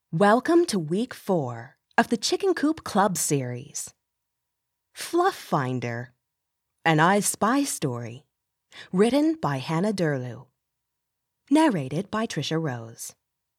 Welcome to Week 4 of the Chicken Coop Club series. Fluff Finder, an I Spy story, written by Hannah Durlew. Narrated by Trisha Rose.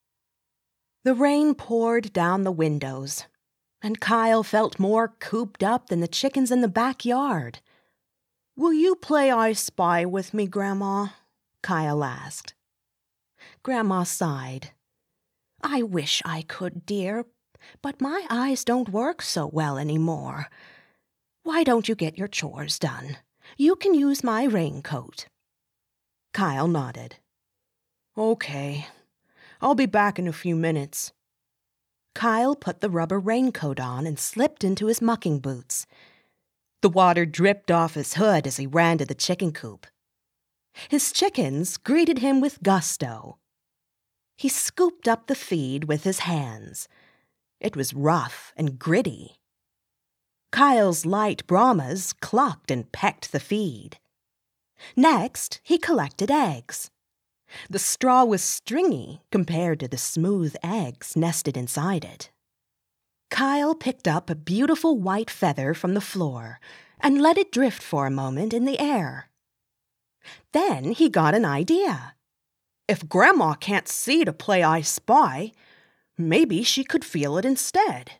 The rain poured down the windows, and Kyle felt more cooped up than the chickens in the backyard. "Will you play I Spy with me, Grandma?" Kyle asked. Grandma sighed. "I wish I could, dear, but my eyes don't work so well anymore. Why don't you get your chores done? You can use my raincoat." Kyle nodded. "Okay, I'll be back in a few minutes." Kyle put the rubber raincoat on and slipped into his mucking boots. The water dripped off his hood as he ran to the chicken coop. His chickens greeted him with gusto. He scooped up the feed with his hands. It was rough and gritty. Kyle's light Brahmas clucked and pecked the feed. Next, he collected eggs. The straw was stringy compared to the smooth eggs nested inside it. Kyle picked up a beautiful white feather from the floor and let it drift for a moment in the air. Then he got an idea. If Grandma can't see to play I Spy, maybe she could feel it instead.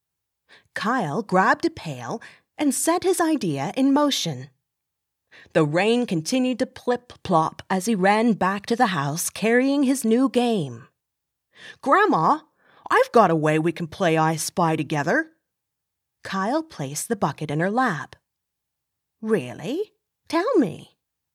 Kyle grabbed a pail and set his idea in motion. The rain continued to plip-plop as he ran back to the house carrying his new game. "Grandma, I've got a way we can play I Spy together." Kyle placed the bucket in her lap. "Really? Tell me."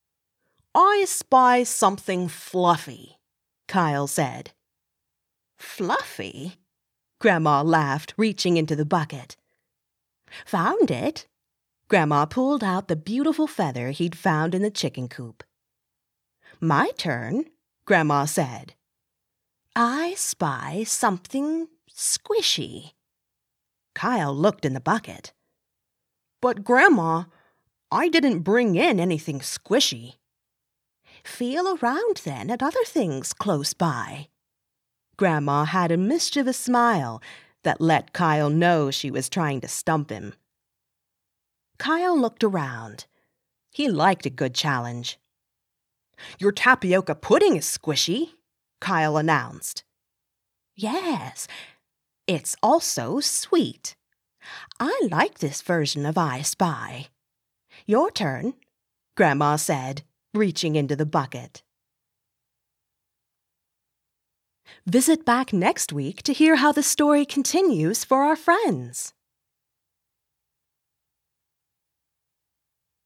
"I spy something fluffy," Kyle said. "Fluffy?" Grandma laughed, reaching into the bucket. "Found it?" Grandma pulled out the beautiful feather he'd found in the chicken coop. "My turn," Grandma said. "I spy something squishy." Kyle looked in the bucket. "But, Grandma, I didn't bring in anything squishy." "Feel around then at other things close by." Grandma had a mischievous smile that let Kyle know she was trying to stump him. Kyle looked around. He liked a good challenge. "Your tapioca pudding is squishy," Kyle announced. "Yes, it's also sweet. I like this version of I Spy." "Your turn," Grandma said, reaching into the bucket. Visit back next week to hear how the story continues for our friends.